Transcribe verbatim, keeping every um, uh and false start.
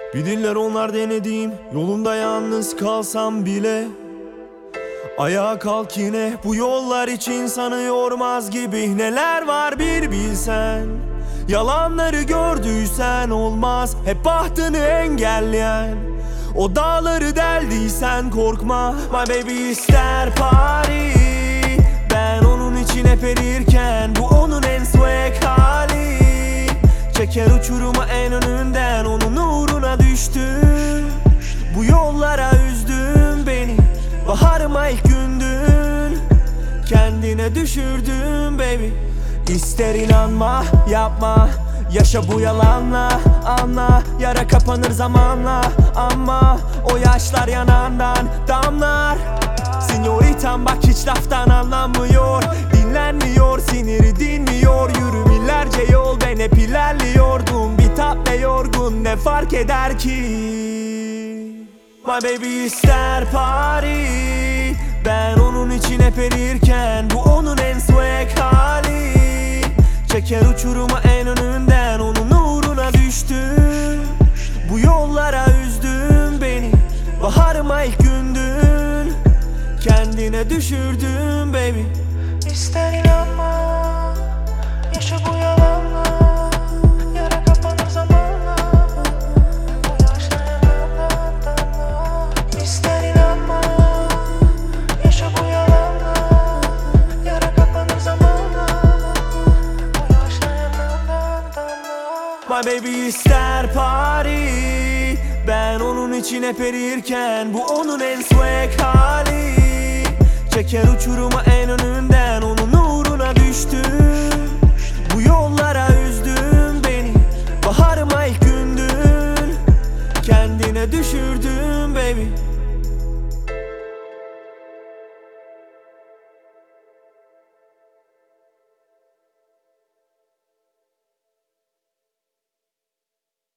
Bilirler onlar denediğim yolunda yalnız kalsam bile. Ayağa kalk yine, bu yollar hiç insanı yormaz gibi. Neler var bir bilsen, yalanları gördüysen olmaz. Hep bahtını engelleyen o dağları deldiysen korkma. My baby ister party, ben onun için hep erirken bu onun en swag hali. Çeker uçuruma en önünden, onun uğruna düştüm. Bu yollara üzdün beni, baharıma ilk gündün. Kendine düşürdün baby. İster inanma, yapma, yaşa bu yalanla, anla. Yara kapanır zamanla ama o yaşlar yanağından damlar. Signoritam bak hiç laftan anlamıyor, dinlenmiyor, siniri dinmiyor. Yürü millerce yol, ben hep ilerliyordum. Bitap ve yorgun, ne fark eder ki? My baby ister party, ben onun için hep erirken bu onun en swag hali. Çeker uçuruma en önünden, onun uğruna düştüm. Bu yollara üzdün beni, baharıma ilk gündün. Kendine düşürdün baby. İster inanma, yaşa bu yalanla. Yara kapanır zamanla, bu yaşlar yanağından damla. İster inanma, yaşa bu yalanla. Yara kapanır zamanla, bu yaşlar yanağından damla. My baby ister party, ben onun için hep erirken bu onun en swag hali. Çeker uçuruma en önünden, onun uğruna düştüm. Bu yollara üzdün beni, baharıma ilk gündün. Kendine düşürdün baby.